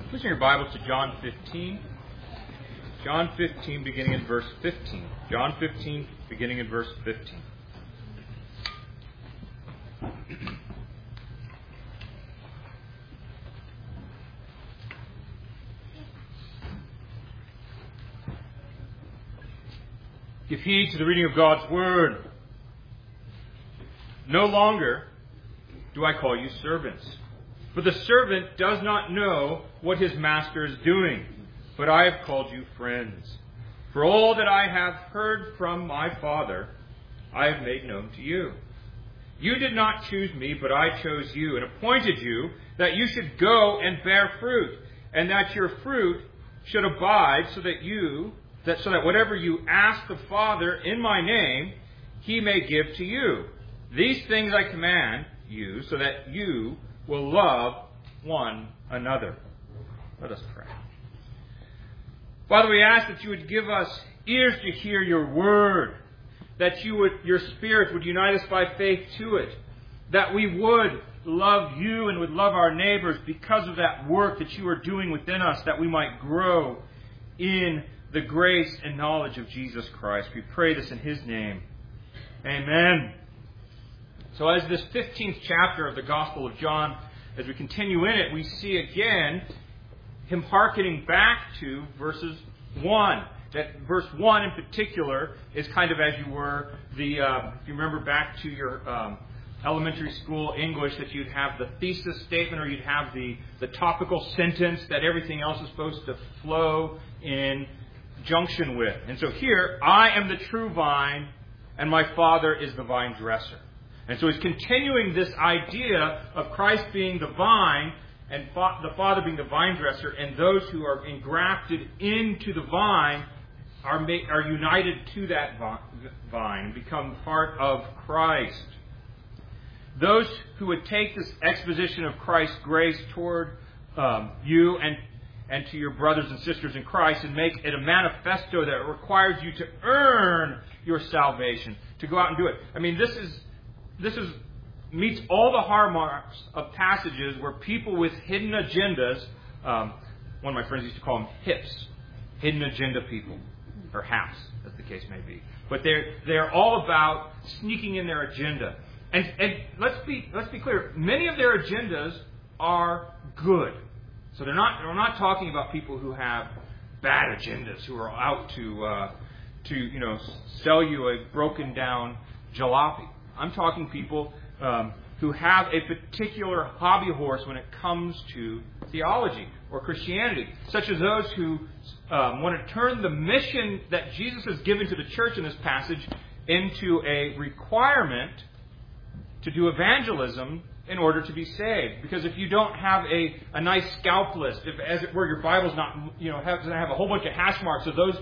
Please turn your Bibles to John 15. John 15, beginning in verse 15. John 15, beginning in verse 15. Give heed to the reading of God's Word. No longer do I call you servants, for the servant does not know what his master is doing, but I have called you friends. For all that I have heard from my Father, I have made known to you. You did not choose me, but I chose you and appointed you that you should go and bear fruit, and that your fruit should abide, so that whatever you ask the Father in my name, he may give to you. These things I command you, so that you will love one another. Let us pray. Father, we ask that you would give us ears to hear your word, that your Spirit would unite us by faith to it, that we would love you and would love our neighbors because of that work that you are doing within us, that we might grow in the grace and knowledge of Jesus Christ. We pray this in His name. Amen. So as this 15th chapter of the Gospel of John, as we continue in it, we see again him hearkening back to verses 1. That verse 1 in particular is kind of, as you were, if you remember back to your elementary school English, that you'd have the thesis statement, or you'd have the topical sentence that everything else is supposed to flow in junction with. And so here, I am the true vine, and my Father is the vine dresser. And so he's continuing this idea of Christ being the vine and the Father being the vine dresser, and those who are engrafted into the vine are united to that vine and become part of Christ. Those who would take this exposition of Christ's grace toward you and to your brothers and sisters in Christ and make it a manifesto that requires you to earn your salvation, to go out and do it. I mean, this meets all the hallmarks of passages where people with hidden agendas, one of my friends used to call them hips, hidden agenda people, or haps, as the case may be. But they're all about sneaking in their agenda. And let's be clear, many of their agendas are good. So we're not talking about people who have bad agendas, who are out to sell you a broken down jalopy. I'm talking people who have a particular hobby horse when it comes to theology or Christianity, such as those who want to turn the mission that Jesus has given to the church in this passage into a requirement to do evangelism in order to be saved. Because if you don't have a nice scalp list, if, as it were, your Bible's not, doesn't have a whole bunch of hash marks of those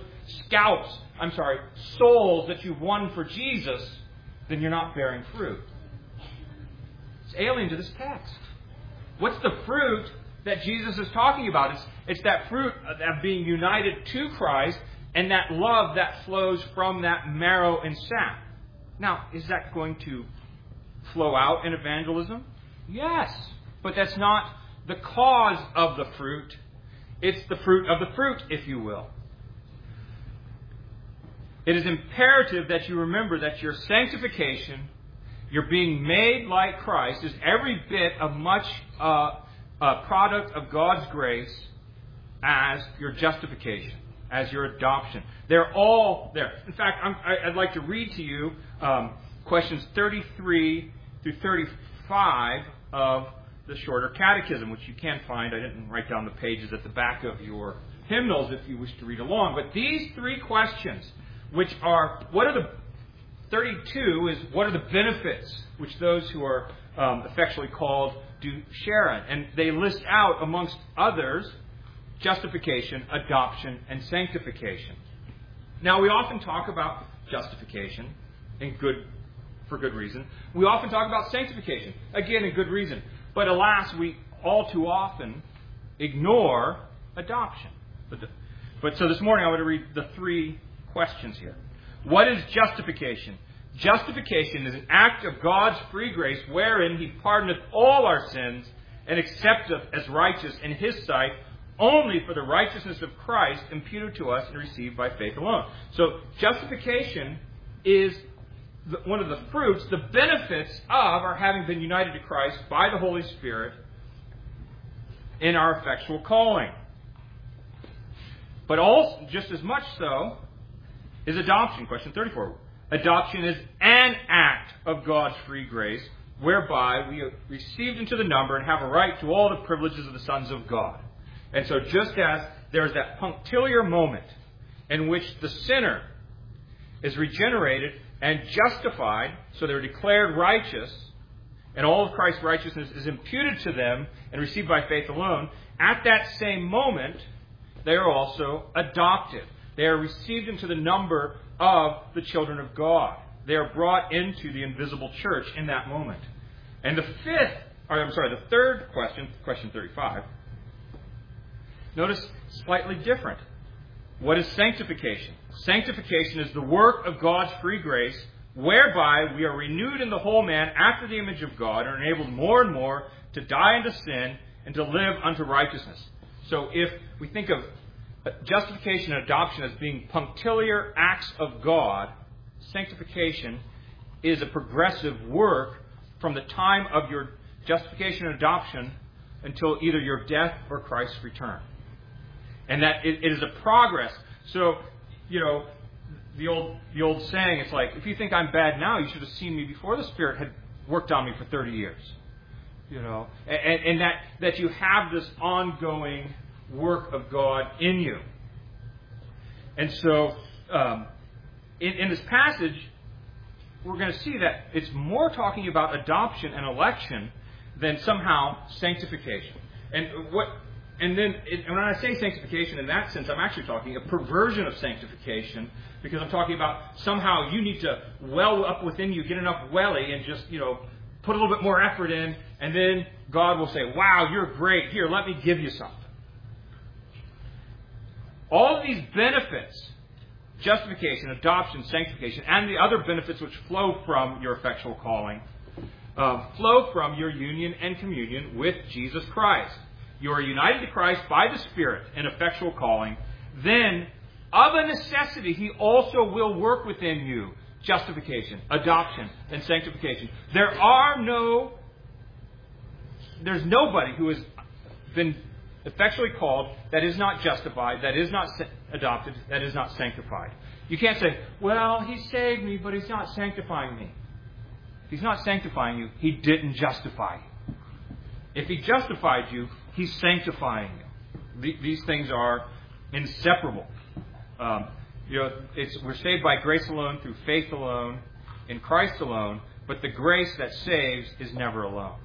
souls that you've won for Jesus, then you're not bearing fruit. It's alien to this text. What's the fruit that Jesus is talking about? It's that fruit of being united to Christ and that love that flows from that marrow and sap. Now, is that going to flow out in evangelism? Yes. But that's not the cause of the fruit. It's the fruit of the fruit, if you will. It is imperative that you remember that your sanctification, your being made like Christ, is every bit of much a product of God's grace as your justification, as your adoption. They're all there. In fact, I'd like to read to you questions 33 through 35 of the Shorter Catechism, which you can find. I didn't write down the pages at the back of your hymnals if you wish to read along. But these three questions, which are, what are the 32 is, what are the benefits which those who are affectionately called do share in? And they list out, amongst others, justification, adoption, and sanctification. Now, we often talk about justification for good reason. We often talk about sanctification, again, in good reason. But alas, we all too often ignore adoption. But so this morning I want to read the three questions here. What is justification? Justification is an act of God's free grace wherein He pardoneth all our sins and accepteth as righteous in His sight only for the righteousness of Christ imputed to us and received by faith alone. So justification is one of the fruits, the benefits of our having been united to Christ by the Holy Spirit in our effectual calling. But also, just as much so, is adoption. Question 34. Adoption is an act of God's free grace, whereby we are received into the number and have a right to all the privileges of the sons of God. And so just as there is that punctiliar moment in which the sinner is regenerated and justified, so they're declared righteous, and all of Christ's righteousness is imputed to them and received by faith alone, at that same moment, they are also adopted. They are received into the number of the children of God. They are brought into the invisible church in that moment. And the third question, question 35, notice slightly different. What is sanctification? Sanctification is the work of God's free grace, whereby we are renewed in the whole man after the image of God and are enabled more and more to die unto sin and to live unto righteousness. So if we think of justification and adoption as being punctiliar acts of God, sanctification is a progressive work from the time of your justification and adoption until either your death or Christ's return. And that it is a progress. So, the old saying, it's like, if you think I'm bad now, you should have seen me before the Spirit had worked on me for 30 years. And that you have this ongoing work of God in you. And so, in this passage, we're going to see that it's more talking about adoption and election than somehow sanctification. And when I say sanctification in that sense, I'm actually talking a perversion of sanctification, because I'm talking about somehow you need to well up within you, get enough welly, and just, put a little bit more effort in, and then God will say, wow, you're great. Here, let me give you something. All of these benefits, justification, adoption, sanctification, and the other benefits which flow from your effectual calling, flow from your union and communion with Jesus Christ. You are united to Christ by the Spirit in effectual calling. Then, of a necessity, He also will work within you justification, adoption, and sanctification. There's nobody who has been effectually called that is not justified, that is not adopted, that is not sanctified. You can't say, well, He saved me, but He's not sanctifying me. If He's not sanctifying you, He didn't justify you. If He justified you, He's sanctifying you. These things are inseparable. We're saved by grace alone, through faith alone, in Christ alone, but the grace that saves is never alone.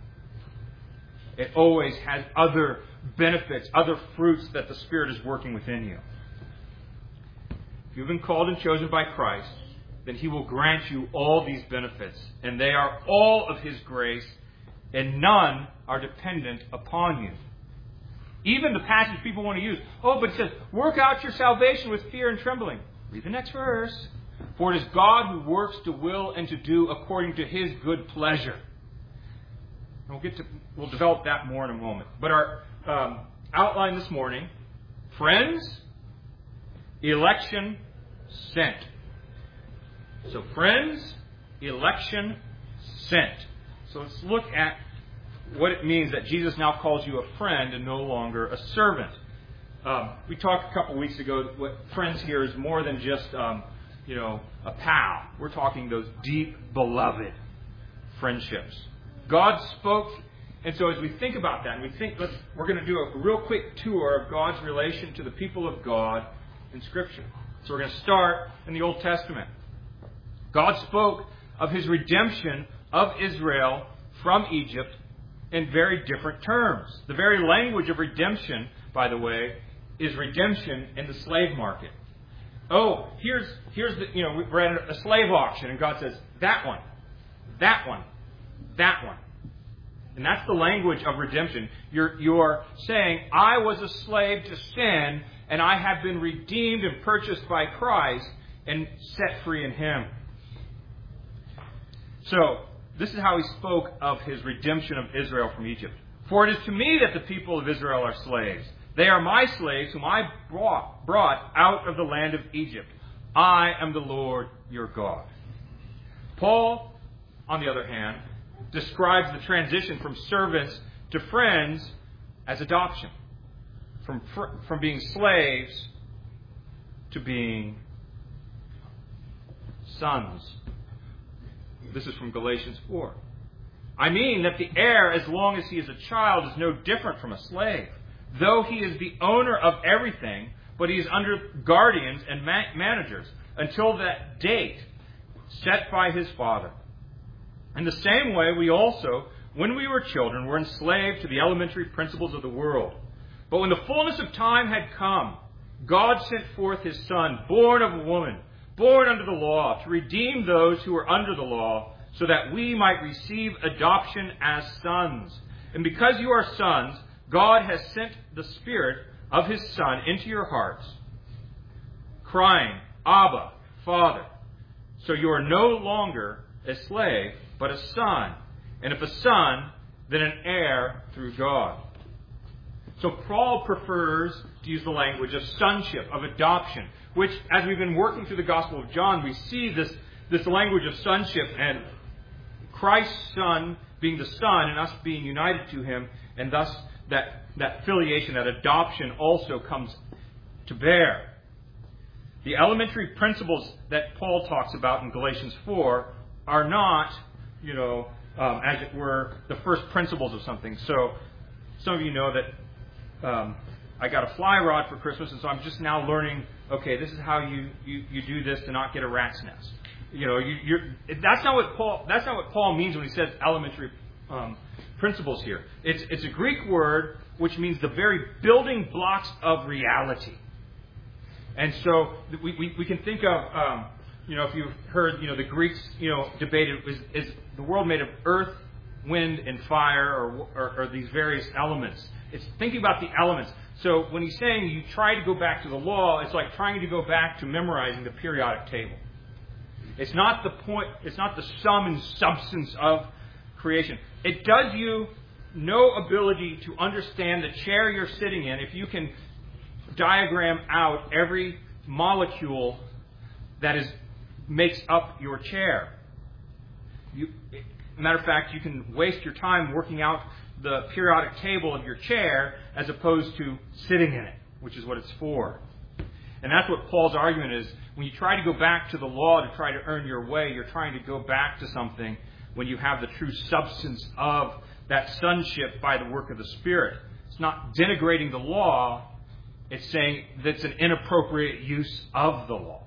It always has other benefits, other fruits that the Spirit is working within you. If you've been called and chosen by Christ, then He will grant you all these benefits, and they are all of His grace, and none are dependent upon you. Even the passage people want to use, but it says, work out your salvation with fear and trembling. Read the next verse. For it is God who works to will and to do according to His good pleasure. And we'll develop that more in a moment. But our outline this morning, friends, election, sent. So friends, election, sent. So let's look at what it means that Jesus now calls you a friend and no longer a servant. We talked a couple weeks ago that what friends here is more than just a pal. We're talking those deep, beloved friendships. God spoke, and so as we think about that, and we're going to do a real quick tour of God's relation to the people of God in Scripture. So we're going to start in the Old Testament. God spoke of His redemption of Israel from Egypt in very different terms. The very language of redemption, by the way, is redemption in the slave market. Here's we're at a slave auction, and God says, that one, that one, that one. And that's the language of redemption. You're saying, I was a slave to sin, and I have been redeemed and purchased by Christ and set free in Him. So, this is how He spoke of His redemption of Israel from Egypt. For it is to me that the people of Israel are slaves. They are my slaves whom I brought out of the land of Egypt. I am the Lord your God. Paul, on the other hand, describes the transition from servants to friends as adoption. From being slaves to being sons. This is from Galatians 4. I mean that the heir, as long as he is a child, is no different from a slave, though he is the owner of everything, but he is under guardians and managers until that date set by his father. In the same way, we also, when we were children, were enslaved to the elementary principles of the world. But when the fullness of time had come, God sent forth his Son, born of a woman, born under the law, to redeem those who were under the law, so that we might receive adoption as sons. And because you are sons, God has sent the Spirit of his Son into your hearts, crying, Abba, Father. So you are no longer a slave, but a son. And if a son, then an heir through God. So Paul prefers to use the language of sonship, of adoption, which, as we've been working through the Gospel of John, we see this language of sonship and Christ's Son being the Son and us being united to him, and thus that filiation, that adoption also comes to bear. The elementary principles that Paul talks about in Galatians 4 are not, as it were, the first principles of something. So some of you know that I got a fly rod for Christmas, and so I'm just now learning, okay, this is how you do this to not get a rat's nest. That's not what Paul means when he says elementary principles here. It's a Greek word which means the very building blocks of reality. And so we can think of, if you've heard, the Greeks, debated, is the world made of earth, wind, and fire, or these various elements? It's thinking about the elements. So when he's saying you try to go back to the law, it's like trying to go back to memorizing the periodic table. It's not the point, it's not the sum and substance of creation. It does you no ability to understand the chair you're sitting in if you can diagram out every molecule that makes up your chair. Matter of fact, you can waste your time working out the periodic table of your chair as opposed to sitting in it, which is what it's for. And that's what Paul's argument is. When you try to go back to the law to try to earn your way, you're trying to go back to something when you have the true substance of that sonship by the work of the Spirit. It's not denigrating the law. It's saying that's an inappropriate use of the law.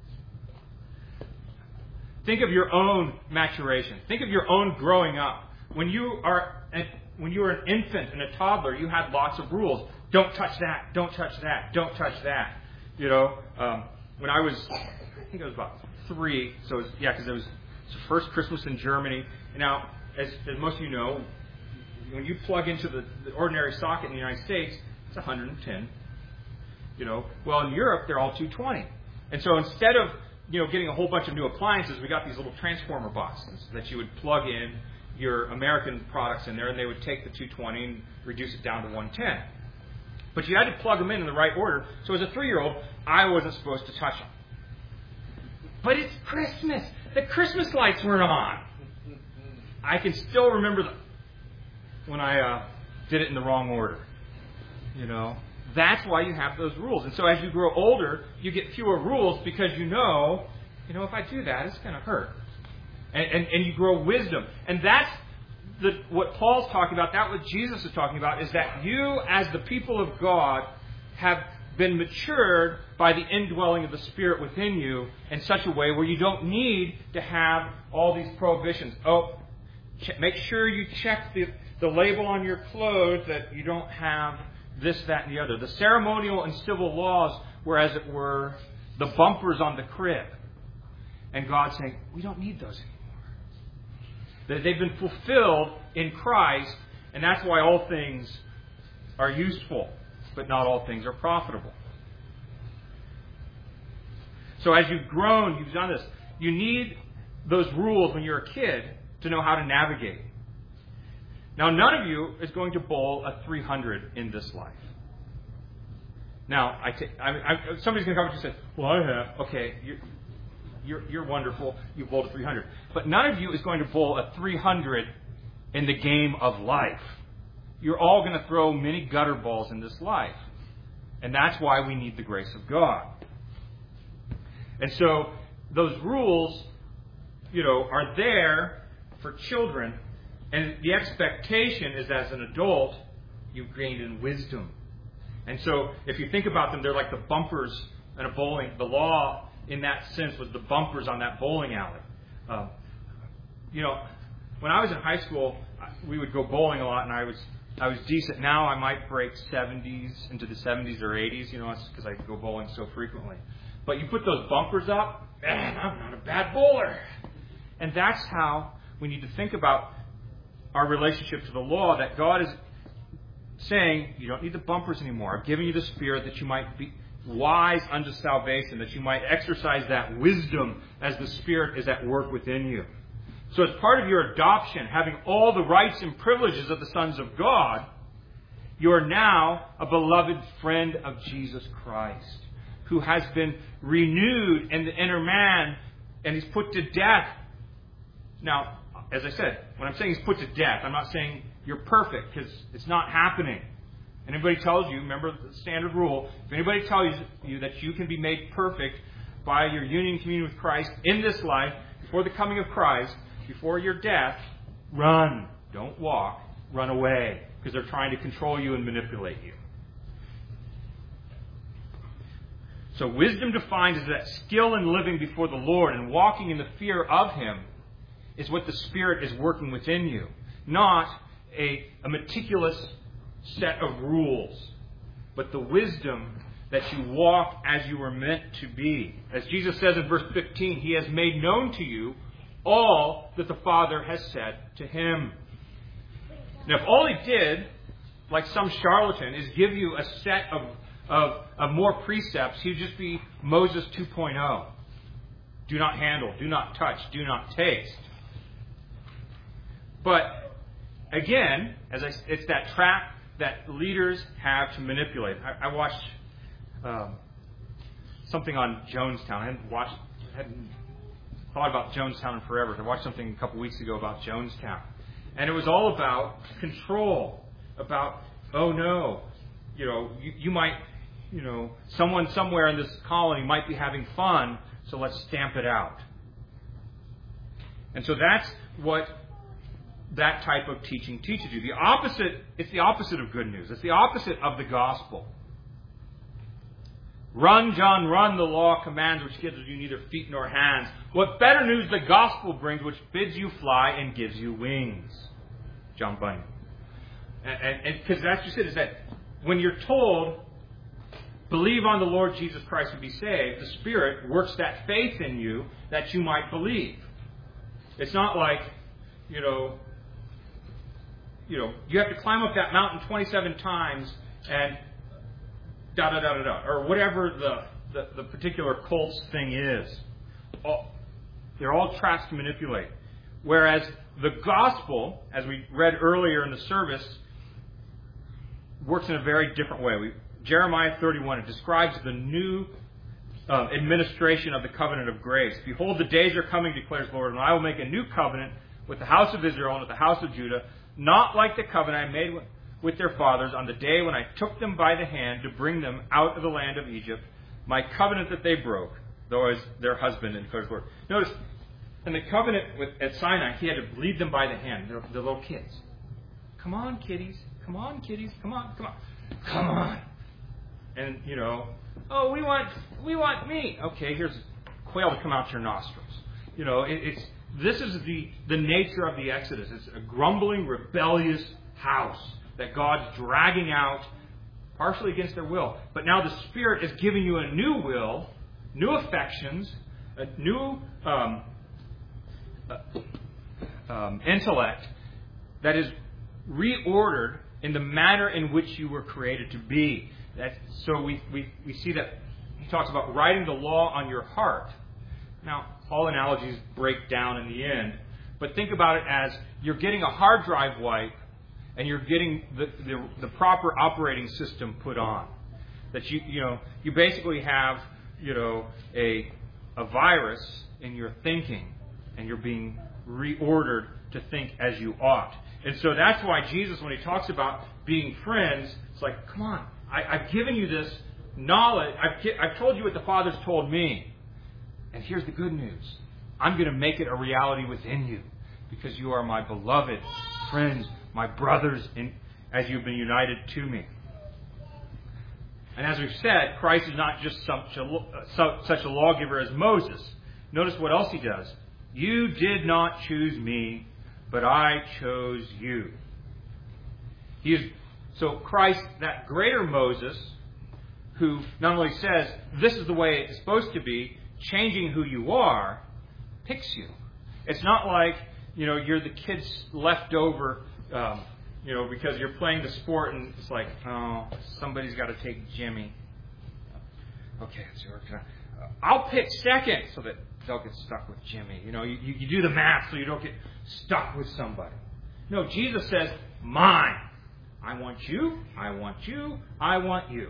Think of your own maturation. Think of your own growing up. When you were an infant and a toddler, you had lots of rules. Don't touch that. Don't touch that. Don't touch that. When I think I was about 3. So because it was the first Christmas in Germany. Now, as most of you know, when you plug into the ordinary socket in the United States, it's 110. Well, in Europe, they're all 220. And so instead of getting a whole bunch of new appliances, we got these little transformer boxes that you would plug in your American products in there, and they would take the 220 and reduce it down to 110. But you had to plug them in the right order. So as a 3-year-old, I wasn't supposed to touch them. But it's Christmas. The Christmas lights weren't on. I can still remember when I did it in the wrong order. That's why you have those rules. And so as you grow older, you get fewer rules because if I do that, it's going to hurt. And you grow wisdom. And that's what Paul's talking about. That's what Jesus is talking about, is that you, as the people of God, have been matured by the indwelling of the Spirit within you in such a way where you don't need to have all these prohibitions. Make sure you check the label on your clothes that you don't have this, that, and the other. The ceremonial and civil laws were, as it were, the bumpers on the crib. And God's saying, we don't need those anymore. That they've been fulfilled in Christ, and that's why all things are useful, but not all things are profitable. So as you've grown, you've done this, you need those rules when you're a kid to know how to navigate. Now, none of you is going to bowl a 300 in this life. Now, somebody's going to come up and say, well, I have. Okay, you're wonderful. You bowled a 300. But none of you is going to bowl a 300 in the game of life. You're all going to throw many gutter balls in this life. And that's why we need the grace of God. And so those rules, are there for children. And the expectation is as an adult, you've gained in wisdom. And so if you think about them, they're like the bumpers in a bowling. The law, in that sense, was the bumpers on that bowling alley. When I was in high school, we would go bowling a lot, and I was decent. Now I might break 70s into the 70s or 80s, because I go bowling so frequently. But you put those bumpers up, man, I'm not a bad bowler. And that's how we need to think about our relationship to the law, that God is saying, you don't need the bumpers anymore. I've given you the Spirit that you might be wise unto salvation, that you might exercise that wisdom as the Spirit is at work within you. So as part of your adoption, having all the rights and privileges of the sons of God, you are now a beloved friend of Jesus Christ, who has been renewed in the inner man, and he's put to death. Now, as I said, when I'm saying he's put to death, I'm not saying you're perfect, because it's not happening. And anybody tells you, remember the standard rule, if anybody tells you that you can be made perfect by your union and communion with Christ in this life, before the coming of Christ, before your death, run. Don't walk. Run away, because they're trying to control you and manipulate you. So wisdom defined as that skill in living before the Lord and walking in the fear of Him is what the Spirit is working within you, not a meticulous set of rules, but the wisdom that you walk as you were meant to be. As Jesus says in verse 15, He has made known to you all that the Father has said to Him. Now, if all He did, like some charlatan, is give you a set of more precepts, He'd just be Moses 2.0. Do not handle, do not touch, do not taste. But again, it's that trap that leaders have to manipulate. I watched something on Jonestown. I hadn't thought about Jonestown in forever. I watched something a couple weeks ago about Jonestown. And it was all about control. About, oh no, you might, someone somewhere in this colony might be having fun, so let's stamp it out. And so that's what that type of teaching teaches you. It's the opposite of good news. It's the opposite of the gospel. Run, John, run, the law commands, which gives you neither feet nor hands. What better news the gospel brings, which bids you fly and gives you wings. John Bunyan. And because that's just it, is that when you're told, believe on the Lord Jesus Christ to be saved, the Spirit works that faith in you that you might believe. It's not like, you have to climb up that mountain 27 times and da-da-da-da-da, or whatever the particular cult's thing is. They're all traps to manipulate. Whereas the gospel, as we read earlier in the service, works in a very different way. Jeremiah 31, it describes the new administration of the covenant of grace. Behold, the days are coming, declares the Lord, and I will make a new covenant with the house of Israel and with the house of Judah, not like the covenant I made with their fathers on the day when I took them by the hand to bring them out of the land of Egypt, my covenant that they broke, though I was their husband, declares the Lord. Notice, in the covenant at Sinai, He had to lead them by the hand, the little kids. Come on, kiddies. Come on, kiddies. Come on, come on. Come on. And, oh, we want meat. Okay, here's quail to come out your nostrils. This is the nature of the Exodus. It's a grumbling, rebellious house that God's dragging out, partially against their will. But now the Spirit is giving you a new will, new affections, a new intellect that is reordered in the manner in which you were created to be. So we see that He talks about writing the law on your heart. Now, all analogies break down in the end, but think about it as you're getting a hard drive wipe and you're getting the proper operating system put on. That you basically have, a virus in your thinking, and you're being reordered to think as you ought. And so that's why Jesus, when he talks about being friends, it's like, come on, I've given you this knowledge. I've told you what the Father's told me. And here's the good news. I'm going to make it a reality within you because you are my beloved friends, my brothers, as you've been united to me. And as we've said, Christ is not just such a lawgiver as Moses. Notice what else he does. You did not choose me, but I chose you. So Christ, that greater Moses, who not only says, this is the way it's supposed to be, changing who you are, picks you. It's not like, you're the kid's leftover, because you're playing the sport and it's like, oh, somebody's got to take Jimmy. Okay, it's your turn. I'll pick second so that they'll get stuck with Jimmy. You do the math so you don't get stuck with somebody. No, Jesus says, mine. I want you, I want you, I want you.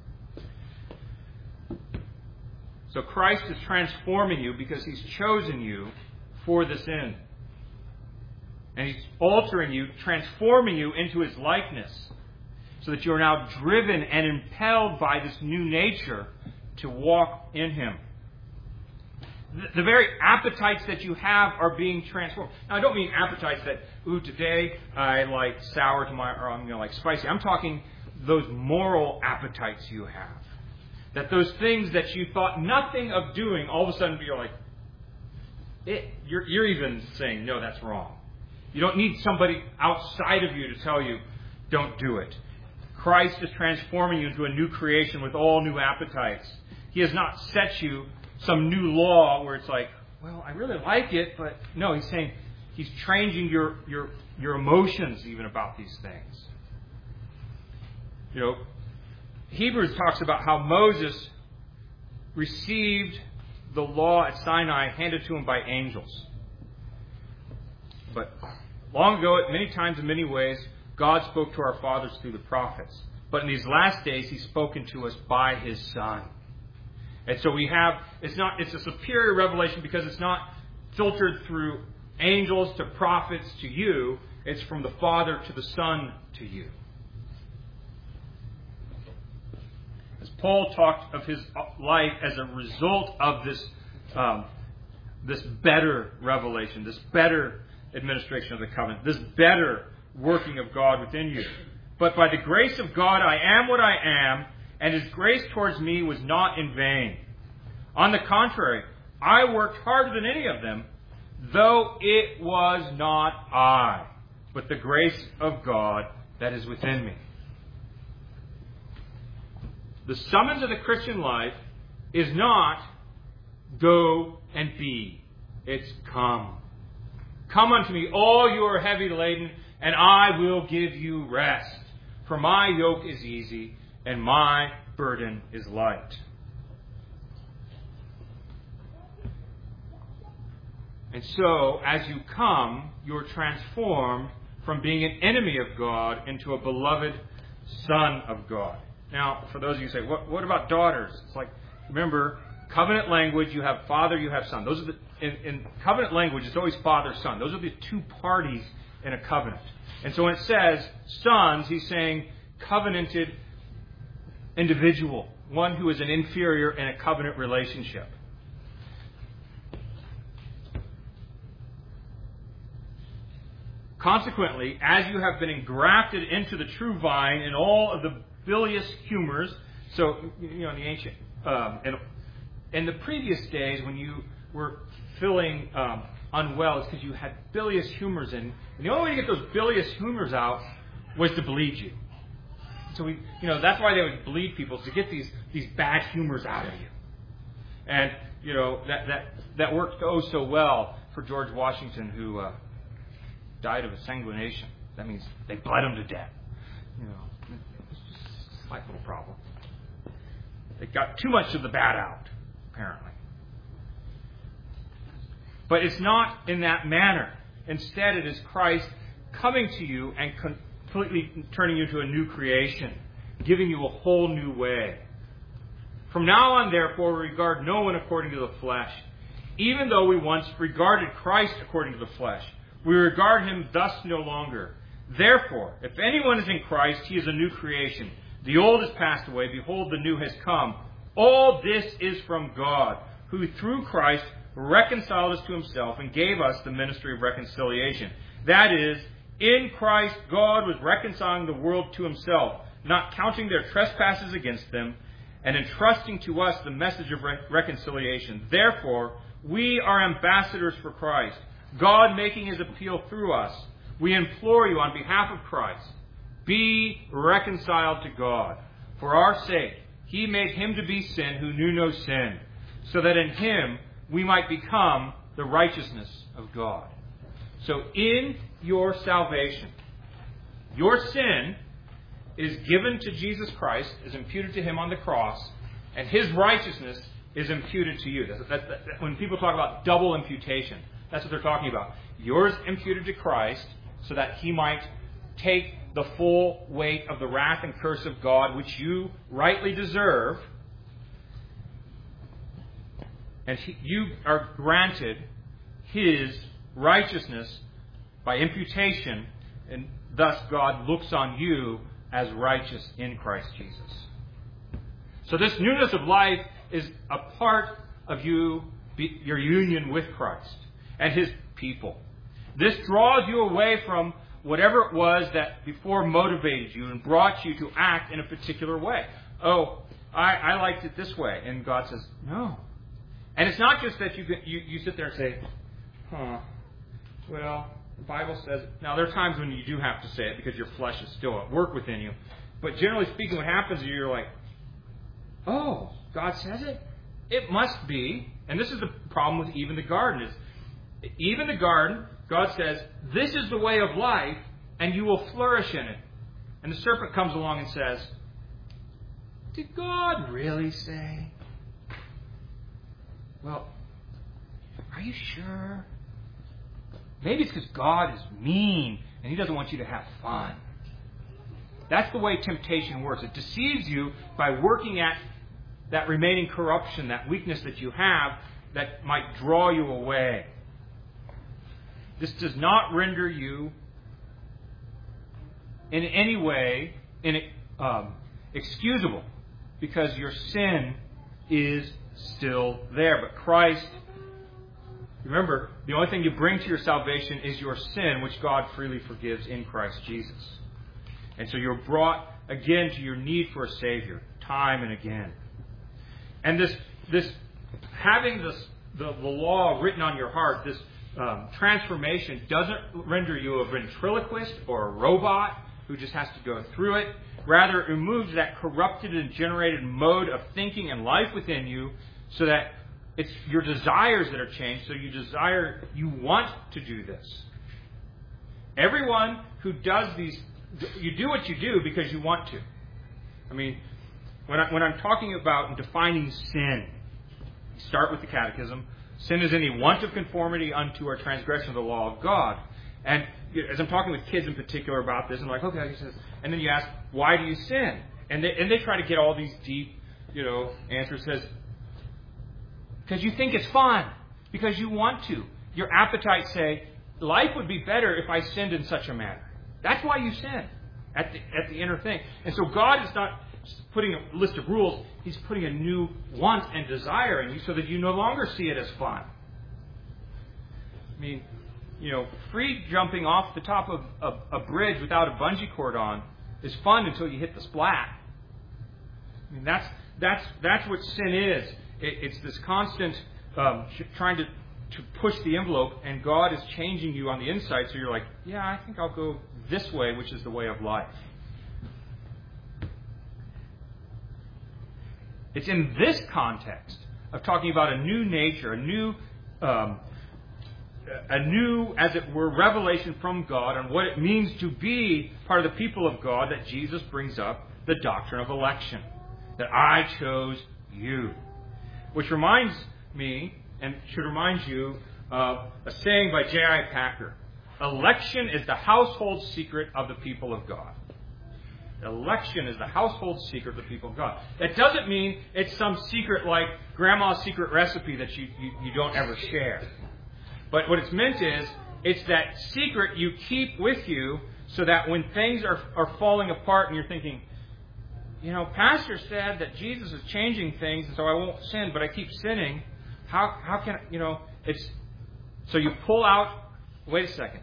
So Christ is transforming you because He's chosen you for this end. And He's altering you, transforming you into His likeness so that you are now driven and impelled by this new nature to walk in Him. The very appetites that you have are being transformed. Now, I don't mean appetites that, today I like sour tomorrow, or I'm going to like spicy. I'm talking those moral appetites you have. That those things that you thought nothing of doing, all of a sudden you're like, you're even saying, no, that's wrong. You don't need somebody outside of you to tell you, don't do it. Christ is transforming you into a new creation with all new appetites. He has not set you some new law where it's like, well, I really like it, but no, He's saying He's changing your emotions even about these things. Hebrews talks about how Moses received the law at Sinai handed to him by angels. But long ago, many times in many ways, God spoke to our fathers through the prophets. But in these last days, He's spoken to us by His Son. And so it's a superior revelation because it's not filtered through angels to prophets to you. It's from the Father to the Son to you. As Paul talked of his life as a result of this better revelation, this better administration of the covenant, this better working of God within you. But by the grace of God I am what I am, and His grace towards me was not in vain. On the contrary, I worked harder than any of them, though it was not I, but the grace of God that is within me. The summons of the Christian life is not go and be. It's come. Come unto me, all you are heavy laden, and I will give you rest. For my yoke is easy, and my burden is light. And so, as you come, you're transformed from being an enemy of God into a beloved son of God. Now, for those of you who say, what about daughters? It's like, remember, covenant language, you have father, you have son. Those are in covenant language, it's always father, son. Those are the two parties in a covenant. And so when it says sons, He's saying covenanted individual, one who is an inferior in a covenant relationship. Consequently, as you have been engrafted into the true vine in all of the bilious humors, so, in the ancient, in the previous days when you were feeling unwell, it's because you had bilious humors in. And the only way to get those bilious humors out was to bleed you. So that's why they would bleed people, to get these bad humors out of you. And, that worked so well for George Washington, who died of a sanguination. That means they bled him to death. It's just a slight little problem. They got too much of the bad out, apparently. But it's not in that manner. Instead, it is Christ coming to you and completely turning you into a new creation, giving you a whole new way. From now on, therefore, we regard no one according to the flesh. Even though we once regarded Christ according to the flesh, we regard him thus no longer. Therefore, if anyone is in Christ, he is a new creation. The old has passed away. Behold, the new has come. All this is from God, who through Christ reconciled us to himself and gave us the ministry of reconciliation. That is, in Christ, God was reconciling the world to himself, not counting their trespasses against them, and entrusting to us the message of reconciliation. Therefore, we are ambassadors for Christ, God making his appeal through us. We implore you on behalf of Christ, be reconciled to God. For our sake, he made him to be sin who knew no sin, so that in him we might become the righteousness of God. So in your salvation, your sin is given to Jesus Christ, is imputed to him on the cross, and his righteousness is imputed to you. When people talk about double imputation, that's what they're talking about. Yours imputed to Christ so that he might take the full weight of the wrath and curse of God, which you rightly deserve, and you are granted his righteousness by imputation, and thus God looks on you as righteous in Christ Jesus. So this newness of life is a part of your union with Christ and his people. This draws you away from whatever it was that before motivated you and brought you to act in a particular way. Oh, I liked it this way. And God says, no. And it's not just that you sit there and say, well, the Bible says... Now, there are times when you do have to say it because your flesh is still at work within you. But generally speaking, what happens is you're like, oh, God says it? It must be. And this is the problem with even the garden. Is even the garden, God says, this is the way of life, and you will flourish in it. And the serpent comes along and says, did God really say? Well, are you sure? Maybe it's because God is mean and he doesn't want you to have fun. That's the way temptation works. It deceives you by working at that remaining corruption, that weakness that you have that might draw you away. This does not render you in any way excusable, because your sin is still there. But Christ, remember, the only thing you bring to your salvation is your sin, which God freely forgives in Christ Jesus. And so you're brought again to your need for a Savior, time and again. And this having the law written on your heart, this transformation doesn't render you a ventriloquist or a robot who just has to go through it. Rather, it removes that corrupted and generated mode of thinking and life within you, so that it's your desires that are changed. So you want to do this. Everyone who does these, you do what you do because you want to. I mean, when I'm talking about and defining sin, start with the Catechism. Sin is any want of conformity unto or transgression of the law of God. And as I'm talking with kids in particular about this, I'm like, okay, he says, and then you ask, why do you sin? And they try to get all these deep, answers. Says, because you think it's fun, because you want to. Your appetites say, life would be better if I sinned in such a manner. That's why you sin at the inner thing. And so God is not putting a list of rules. He's putting a new want and desire in you so that you no longer see it as fun. I mean, free jumping off the top of a bridge without a bungee cord on is fun until you hit the splat. I mean, that's what sin is. It's this constant trying to push the envelope, and God is changing you on the inside. So you're like, yeah, I think I'll go this way, which is the way of life. It's in this context of talking about a new nature, a new, as it were, revelation from God on what it means to be part of the people of God, that Jesus brings up the doctrine of election. That I chose you. Which reminds me, and should remind you, of a saying by J.I. Packer. Election is the household secret of the people of God. Election is the household secret of the people of God. That doesn't mean it's some secret like grandma's secret recipe that you don't ever share. But what it's meant is, it's that secret you keep with you so that when things are falling apart and you're thinking, Pastor said that Jesus is changing things and so I won't sin, but I keep sinning. How can it's so you pull out, wait a second.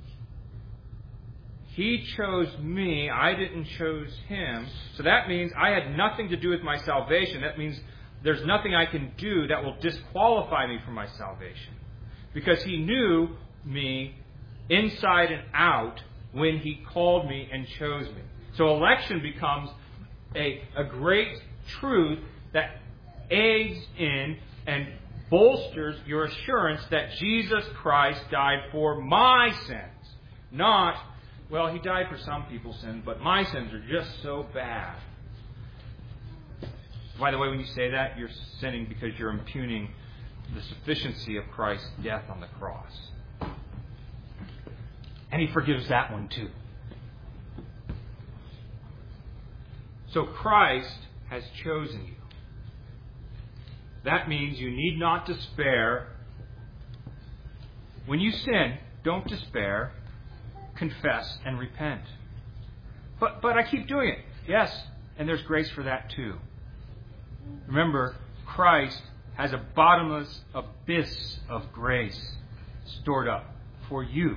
He chose me, I didn't choose him. So that means I had nothing to do with my salvation. That means there's nothing I can do that will disqualify me from my salvation. Because he knew me inside and out when he called me and chose me. So election becomes a great truth that aids in and bolsters your assurance that Jesus Christ died for my sins. Not, well, he died for some people's sins, but my sins are just so bad. By the way, when you say that, you're sinning because you're impugning the sufficiency of Christ's death on the cross. And he forgives that one too. So Christ has chosen you. That means you need not despair. When you sin, don't despair. Confess and repent. But I keep doing it. Yes, and there's grace for that too. Remember, Christ has a bottomless abyss of grace stored up for you.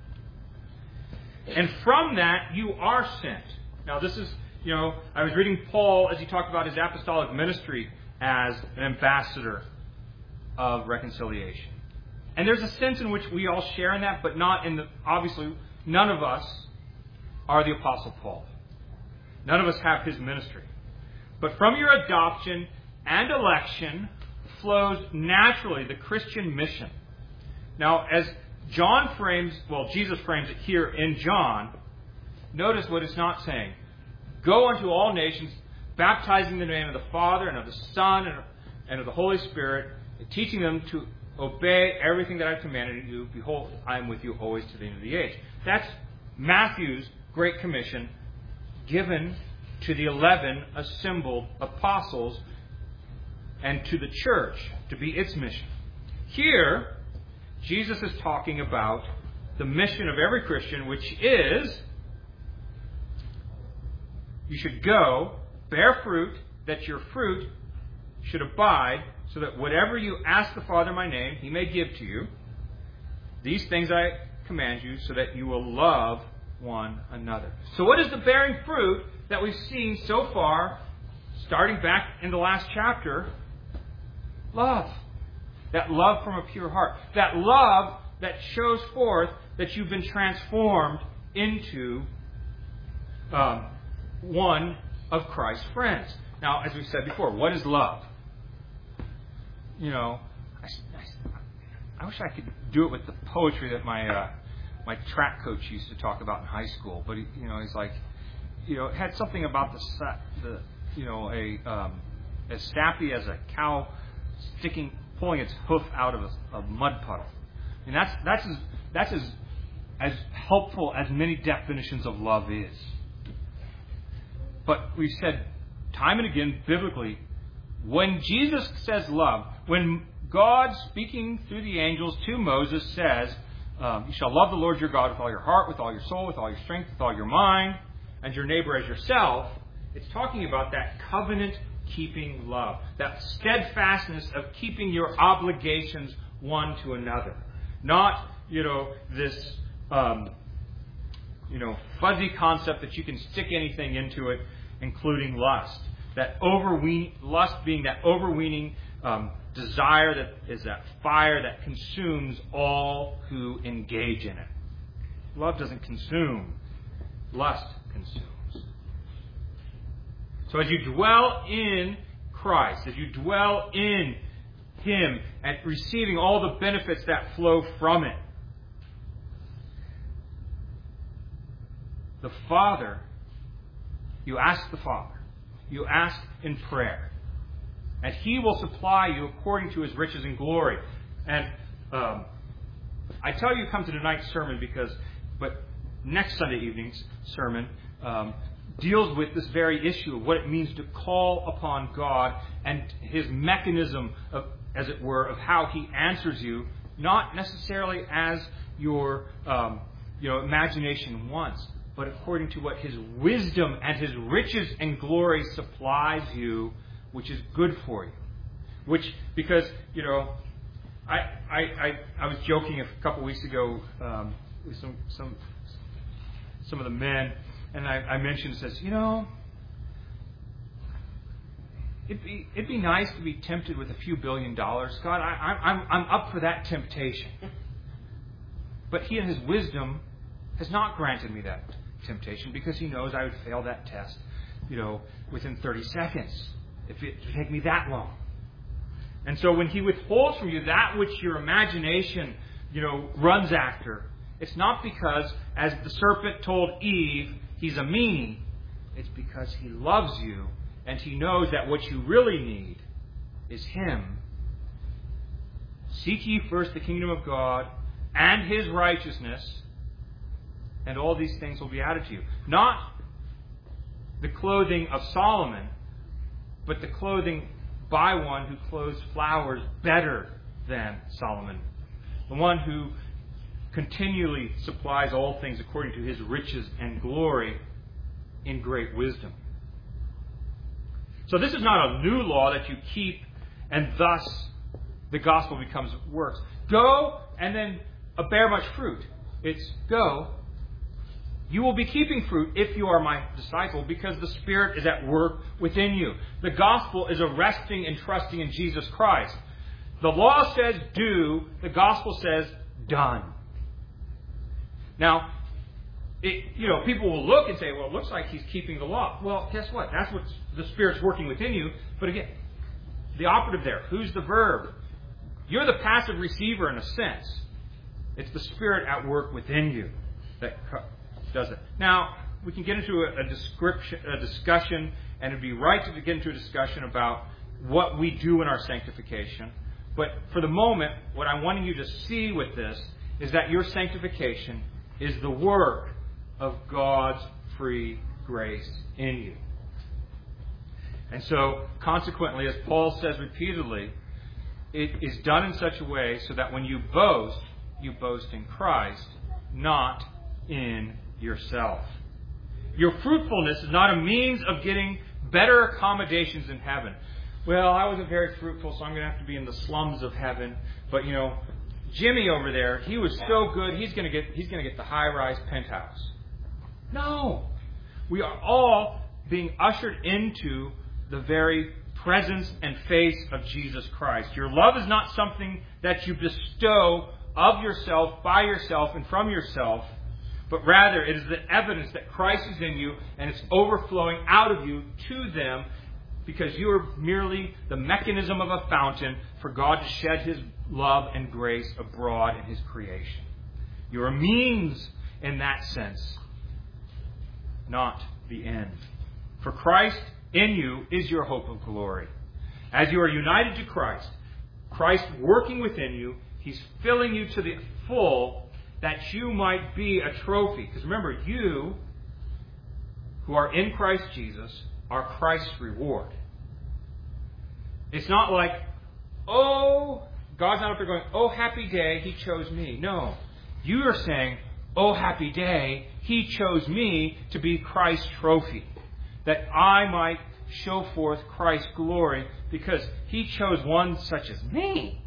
And from that, you are sent. Now this is, I was reading Paul as he talked about his apostolic ministry as an ambassador of reconciliation. And there's a sense in which we all share in that, but not in obviously, none of us are the Apostle Paul. None of us have his ministry. But from your adoption and election flows naturally the Christian mission. Now, as Jesus frames it here in John, notice what it's not saying. Go unto all nations, baptizing in the name of the Father and of the Son and of the Holy Spirit, and teaching them to obey everything that I've commanded you. Behold, I am with you always to the end of the age. That's Matthew's Great Commission given to the 11 assembled apostles and to the church to be its mission. Here, Jesus is talking about the mission of every Christian, which is you should go, bear fruit, that your fruit should abide, so that whatever you ask the Father in my name, he may give to you. These things I command you, so that you will love one another. So what is the bearing fruit that we've seen so far, starting back in the last chapter? Love. That love from a pure heart. That love that shows forth that you've been transformed into one of Christ's friends. Now, as we said before, what is love? I wish I could do it with the poetry that my track coach used to talk about in high school. But he's like, it had something about as snappy as a cow pulling its hoof out of a mud puddle. And that's as helpful as many definitions of love is. But we've said time and again biblically, when Jesus says love, when God speaking through the angels to Moses says, you shall love the Lord your God with all your heart, with all your soul, with all your strength, with all your mind, and your neighbor as yourself, it's talking about that covenant-keeping love, that steadfastness of keeping your obligations one to another. Not, this, fuzzy concept that you can stick anything into it, including lust. Lust being that overweening desire that is that fire that consumes all who engage in it. Love doesn't consume. Lust consumes. So as you dwell in Christ, as you dwell in Him and receiving all the benefits that flow from it, the Father, you ask the Father. You ask in prayer. And He will supply you according to His riches and glory. And I tell you come to tonight's sermon but next Sunday evening's sermon, deals with this very issue of what it means to call upon God and His mechanism of, as it were, of how He answers you, not necessarily as your imagination wants, but according to what His wisdom and His riches and glory supplies you, which is good for you. Which, because, I was joking a couple weeks ago with some of the men, and I mentioned, says, it'd be nice to be tempted with a few $1 billion. God, I'm up for that temptation. But He in His wisdom has not granted me that temptation because He knows I would fail that test, within 30 seconds. If it would take me that long. And so when He withholds from you that which your imagination, runs after, it's not because, as the serpent told Eve, He's a meanie. It's because He loves you and He knows that what you really need is Him. Seek ye first the kingdom of God and His righteousness, and all these things will be added to you. Not the clothing of Solomon, but the clothing by one who clothes flowers better than Solomon. The one who continually supplies all things according to His riches and glory in great wisdom. So this is not a new law that you keep and thus the gospel becomes works. Go and then bear much fruit. It's go. You will be keeping fruit if you are my disciple because the Spirit is at work within you. The gospel is a resting and trusting in Jesus Christ. The law says do. The gospel says done. Now, people will look and say, well, it looks like he's keeping the law. Well, guess what? That's what the Spirit's working within you. But again, the operative there, who's the verb? You're the passive receiver in a sense. It's the Spirit at work within you that does it. Now, we can get into a discussion, and it'd be right to get into a discussion about what we do in our sanctification. But for the moment, what I'm wanting you to see with this is that your sanctification is the work of God's free grace in you. And so, consequently, as Paul says repeatedly, it is done in such a way so that when you boast in Christ, not in yourself. Your fruitfulness is not a means of getting better accommodations in heaven. Well, I wasn't very fruitful, so I'm going to have to be in the slums of heaven. But, Jimmy over there, he was so good, he's going to get the high-rise penthouse. No. We are all being ushered into the very presence and face of Jesus Christ. Your love is not something that you bestow of yourself, by yourself, and from yourself, but rather it is the evidence that Christ is in you and it's overflowing out of you to them because you are merely the mechanism of a fountain for God to shed His love and grace abroad in His creation. You're a means in that sense, not the end. For Christ in you is your hope of glory. As you are united to Christ, Christ working within you, He's filling you to the full that you might be a trophy. Because remember, you who are in Christ Jesus are Christ's reward. It's not like, oh, God's not up there going, oh, happy day, He chose me. No. You are saying, oh, happy day, He chose me to be Christ's trophy. That I might show forth Christ's glory because He chose one such as me.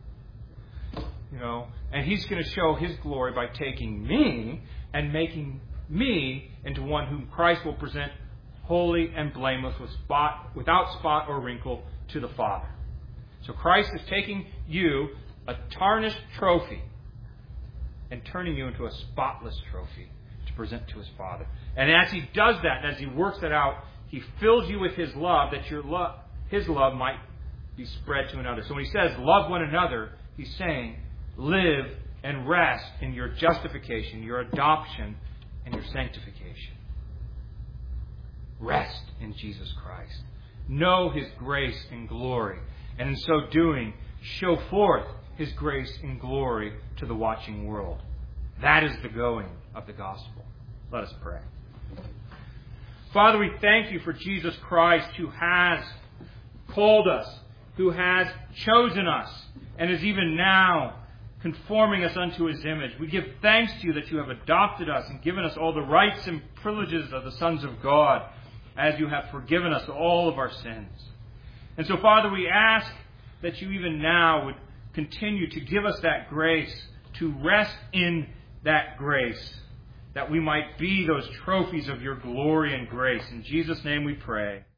And He's going to show His glory by taking me and making me into one whom Christ will present holy and blameless, without spot or wrinkle, to the Father. So Christ is taking you, a tarnished trophy, and turning you into a spotless trophy to present to His Father. And as He does that, as He works that out, He fills you with His love, that His love might be spread to another. So when He says, love one another, He's saying, live and rest in your justification, your adoption, and your sanctification. Rest in Jesus Christ. Know His grace and glory. And in so doing, show forth His grace and glory to the watching world. That is the going of the gospel. Let us pray. Father, we thank you for Jesus Christ, who has called us, who has chosen us, and is even now conforming us unto his image. We give thanks to you that you have adopted us and given us all the rights and privileges of the sons of God, as you have forgiven us all of our sins. And so, Father, we ask that you even now would continue to give us that grace, to rest in that grace, that we might be those trophies of your glory and grace. In Jesus' name we pray.